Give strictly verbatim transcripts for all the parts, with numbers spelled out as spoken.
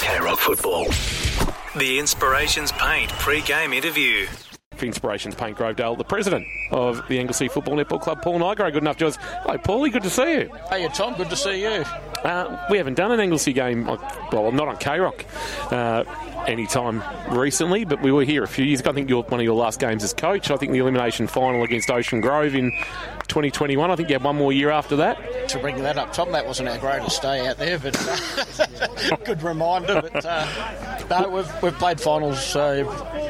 K-Rock Football. The Inspirations Paint pre-game interview. For Inspirations Paint Grovedale, the president of the Anglesea Football Netball Club, Paul Nigro. Good enough, Joyce. Hello, Paulie. Good to see you. Hey, Tom. Good to see you. Uh, we haven't done an Anglesea game, well, not on K-Rock uh, any time recently, but we were here a few years ago. I think you're one of your last games as coach. I think the elimination final against Ocean Grove in twenty twenty-one. I think you had one more year after that. To bring that up, Tom, that wasn't our greatest day out there, but uh, good reminder. But uh, no, we've, we've played finals uh,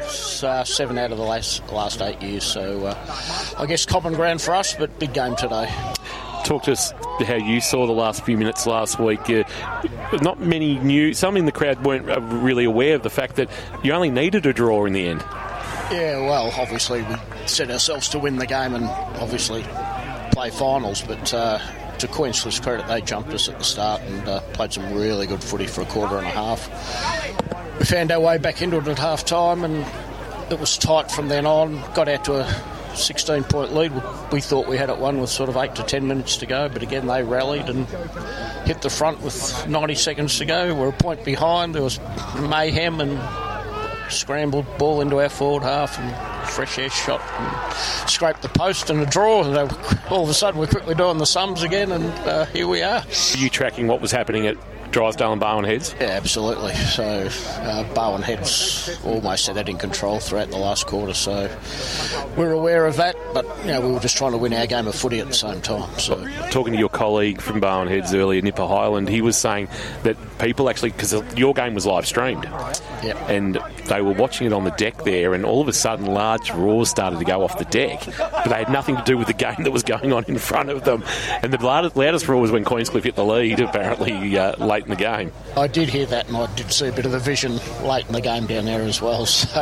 uh, seven out of the last last eight years, so uh, I guess common ground for us, but big game today. Talk to us how you saw the last few minutes last week. Uh, not many knew, some in the crowd weren't really aware of the fact that you only needed a draw in the end. Yeah, well, obviously we set ourselves to win the game and obviously play finals, but uh, to Queenscliff's credit, they jumped us at the start and uh, played some really good footy for a quarter and a half. We found our way back into it at half time and it was tight from then on. Got out to a sixteen point lead. We thought we had it won with sort of eight to ten minutes to go, but again they rallied and hit the front with ninety seconds to go. We're a point behind. There was mayhem and scrambled ball into our forward half and fresh air shot and scraped the post and a draw, and all of a sudden we're quickly doing the sums again, and uh, here we are. Were you tracking what was happening at Drysdale and Barwon Heads? Yeah, absolutely. So uh, Barwon Heads almost had that in control throughout the last quarter, so we're aware of that, but you know, we were just trying to win our game of footy at the same time. So talking to your colleague from Barwon Heads earlier, Nipper Highland, he was saying that people actually, because your game was live streamed, yep. and they were watching it on the deck there, and all of a sudden large roars started to go off the deck, but they had nothing to do with the game that was going on in front of them. And the loudest, loudest roar was when Queenscliff hit the lead, apparently uh, late in the game. I did hear that, and I did see a bit of the vision late in the game down there as well. So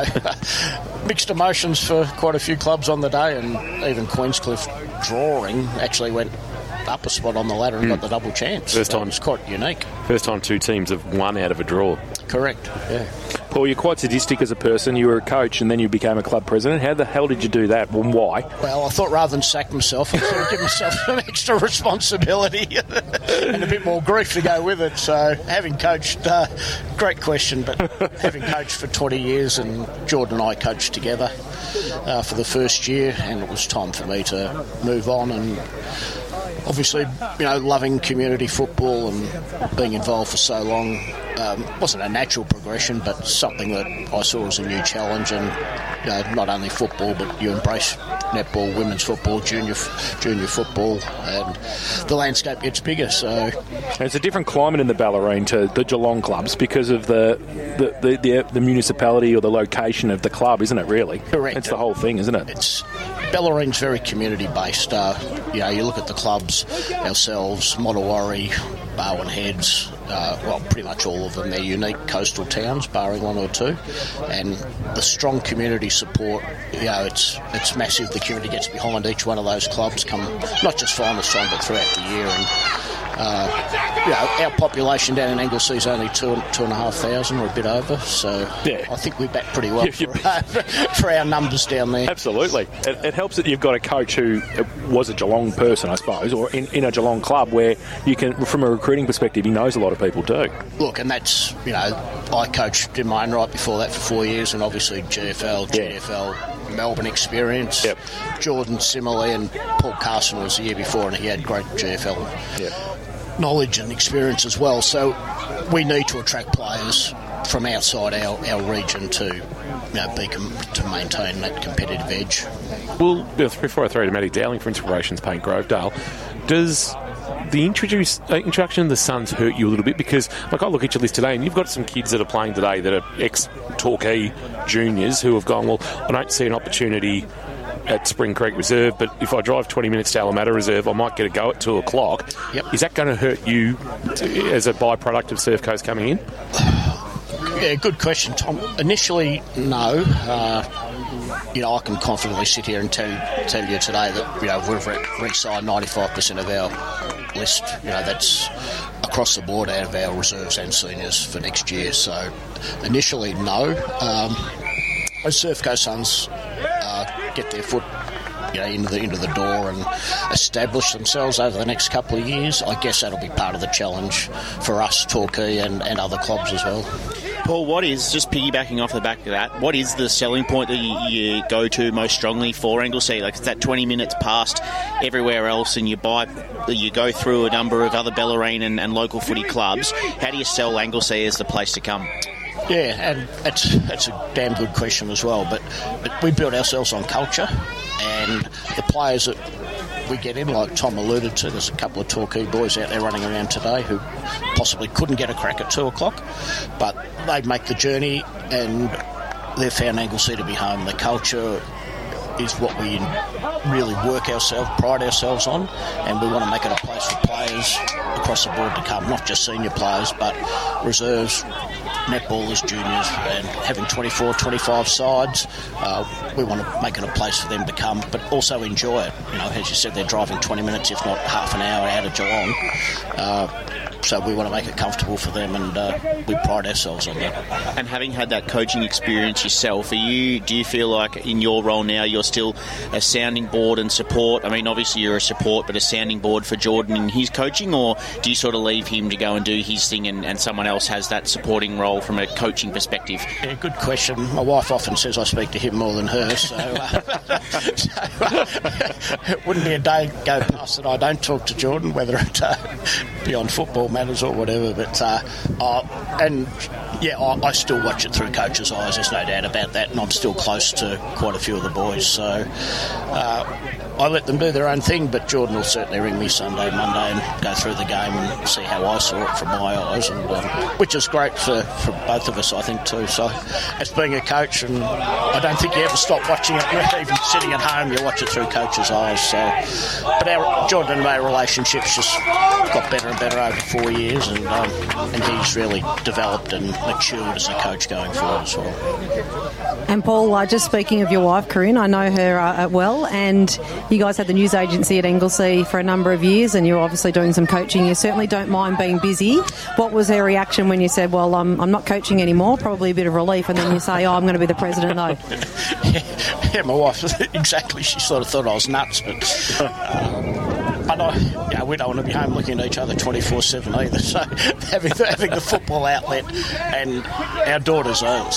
mixed emotions for quite a few clubs on the day, and even Queenscliff drawing actually went up a spot on the ladder and mm. got the double chance. First time. It's quite unique. First time two teams have won out of a draw. Correct, yeah. Paul, you're quite sadistic as a person. You were a coach and then you became a club president. How the hell did you do that and why? Well, I thought rather than sack myself, I thought I'd give myself some extra responsibility and a bit more grief to go with it. So having coached, uh, great question, but having coached for twenty years, and Jordan and I coached together uh, for the first year, and it was time for me to move on. And obviously, you know, loving community football and being involved for so long um, wasn't a natural progression, but something that I saw as a new challenge. And you know, not only football, but you embrace netball, women's football, junior junior football, and the landscape gets bigger. So it's a different climate in the Bellarine to the Geelong clubs because of the the, the, the the municipality or the location of the club, isn't it? Really, correct. It's the whole thing, isn't it? It's Bellarine's very community based. Uh, you know, you look at the clubs ourselves, Mottawarri, Barwon Heads, uh, well, pretty much all of them. They're unique coastal towns, barring one or two, and the strong community support. You know, it's it's massive. The community gets behind each one of those clubs, come not just finals time, but throughout the year. And uh, you know, our population down in Anglesea is only two two and a half thousand, or a bit over. So yeah. I think we back pretty well for, uh, for our numbers down there. Absolutely. It, it helps that you've got a coach who was a Geelong person, I suppose, or in, in a Geelong club where you can, from a recruiting perspective, he knows a lot of people do. Look, and that's, you know, I coached in my own right before that for four years, and obviously G F L, G F L, yeah. Melbourne experience. Yep. Jordan similarly, and Paul Carson was the year before, and he had great G F L yep. knowledge and experience as well. So we need to attract players from outside our, our region to, you know, be com- to maintain that competitive edge. Well, before I throw to Matty Dowling for Inspirations Paint Grovedale, does the introduce, uh, introduction of the Suns hurt you a little bit? Because, like, I look at your list today and you've got some kids that are playing today that are ex-Torquay juniors who have gone, well, I don't see an opportunity at Spring Creek Reserve, but if I drive twenty minutes to Alameda Reserve, I might get a go at two o'clock. Yep. Is that going to hurt you as a byproduct of Surf Coast coming in? Yeah, good question, Tom. Initially, no. Uh, you know, I can confidently sit here and tell tell you today that, you know, we've re-signed ninety-five percent of our list. You know, that's across the board out of our reserves and seniors for next year. So, initially, no. Um, as Surf Coast Suns uh, get their foot you know, into the into the door and establish themselves over the next couple of years. I guess that'll be part of the challenge for us, Torquay, and, and other clubs as well. Paul, what is, just piggybacking off the back of that, what is the selling point that you, you go to most strongly for Anglesea? Like, it's that twenty minutes past everywhere else and you buy, you go through a number of other Bellarine and, and local footy clubs. How do you sell Anglesea as the place to come? Yeah, and that's, that's a damn good question as well. But, but we built ourselves on culture, and the players that we get in, like Tom alluded to, there's a couple of Torquay boys out there running around today who possibly couldn't get a crack at two o'clock, but they make the journey and they've found Anglesea to be home. The culture is what we really work ourselves, pride ourselves on, and we want to make it a place for players across the board to come, not just senior players, but reserves, netballers, juniors, and having twenty-four, twenty-five sides. Uh, we want to make it a place for them to come, but also enjoy it. You know, as you said, they're driving twenty minutes, if not half an hour, out of Geelong. Uh, so we want to make it comfortable for them, and uh, we pride ourselves on that. And having had that coaching experience yourself, are you, do you feel like in your role now you're still a sounding board and support? I mean, obviously you're a support, but a sounding board for Jordan in his coaching, or do you sort of leave him to go and do his thing and, and someone else has that supporting role from a coaching perspective? Yeah, good question. My wife often says I speak to him more than her, so, uh, so uh, it wouldn't be a day go past that I don't talk to Jordan, whether it uh, be on football matters or whatever. But uh, uh, and yeah, I, I still watch it through coach's eyes. There's no doubt about that, and I'm still close to quite a few of the boys. So uh, I let them do their own thing, but Jordan will certainly ring me Sunday, Monday, and go through the game and see how I saw it from my eyes, and um, which is great for, for both of us, I think, too. So as being a coach, and I don't think you ever stop watching it. Even sitting at home, you watch it through coach's eyes. So, but our Jordan and my relationship's just got better and better over four years, and um, and he's really developed and matured as a coach going forward as well. And Paul, uh, just speaking of your wife, Corinne, I know her uh, well, and you guys had the news agency at Anglesea for a number of years, and you're obviously doing some coaching. You certainly don't mind being busy. What was her reaction when you said, well, um, I'm not coaching anymore? Probably a bit of relief, and then you say, oh, I'm going to be the president, though. yeah, yeah, my wife, exactly. She sort of thought I was nuts, but... Uh, But I, you know, we don't want to be home looking at each other twenty-four seven either. So having, having the football outlet, and our daughters are,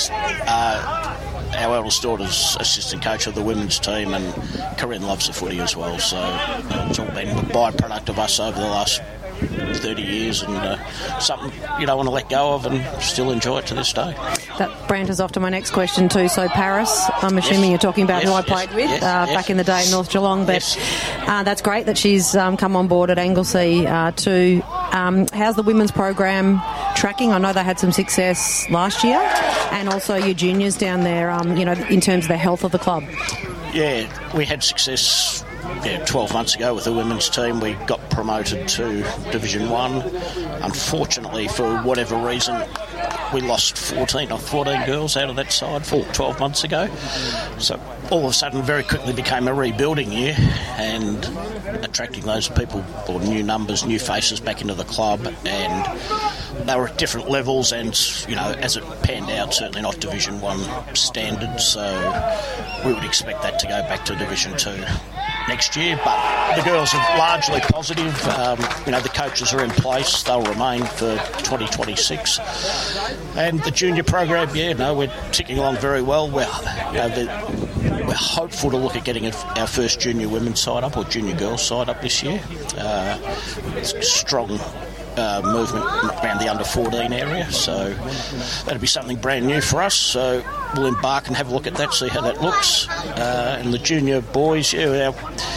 uh, our eldest daughter's assistant coach of the women's team, and Corinne loves the footy as well. So uh, it's all been a byproduct of us over the last thirty years, and uh, something you don't want to let go of and still enjoy it to this day. That branches off to my next question too. So Paris, I'm assuming yes. you're talking about yes, who I played yes, with yes, uh, yes. back in the day in North Geelong, but yes. uh, that's great that she's um, come on board at Anglesea uh, too. Um, how's the women's program tracking? I know they had some success last year, and also your juniors down there, um, you know, in terms of the health of the club. Yeah, we had success yeah, twelve months ago with the women's team. We got promoted to Division One. Unfortunately, for whatever reason, we lost fourteen or fourteen girls out of that side for twelve months ago. So all of a sudden, very quickly became a rebuilding year, and attracting those people, or new numbers, new faces back into the club, and they were at different levels, and you know, as it panned out, certainly not Division One standard. So we would expect that to go back to Division Two next year. But the girls are largely positive. Um, you know, the coaches are in place; they'll remain for twenty twenty-six. And the junior program, yeah, no, we're ticking along very well. We're, you know, the, we're hopeful to look at getting our first junior women's side up, or junior girls side up this year. Uh, it's strong. Uh, movement around the under fourteen area, so that'll be something brand new for us. So we'll embark and have a look at that, see how that looks. Uh, and the junior boys, yeah,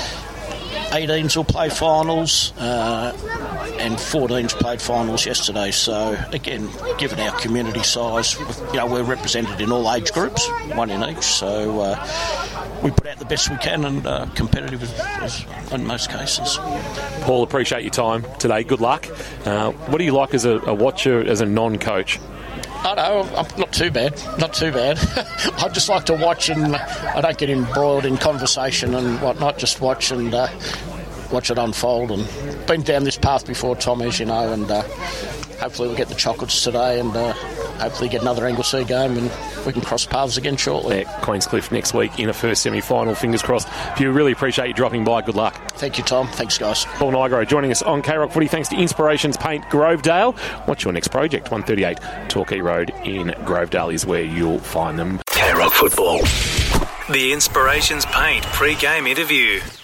our eighteens will play finals, uh, and fourteens played finals yesterday. So again, given our community size, you know, we're represented in all age groups, one in each. So uh, we put out the best we can, and uh, competitive as, as in most cases. Paul, appreciate your time today. Good luck. Uh, what do you like as a, a watcher, as a non-coach? I know, I'm not too bad, not too bad. I just like to watch, and I don't get embroiled in conversation and whatnot, just watch and uh, watch it unfold. And been down this path before, Tom, as you know, and uh, hopefully we'll get the chocolates today and uh, hopefully get another Anglesea game and we can cross paths again shortly. Yeah, Queenscliff next week in a first semi-final. Fingers crossed. Hugh, really appreciate you dropping by. Good luck. Thank you, Tom. Thanks, guys. Paul Nigro joining us on K-Rock Footy. Thanks to Inspirations Paint Grovedale. What's your next project? one thirty-eight Torquay Road in Grovedale is where you'll find them. K-Rock Football. The Inspirations Paint pre-game interview.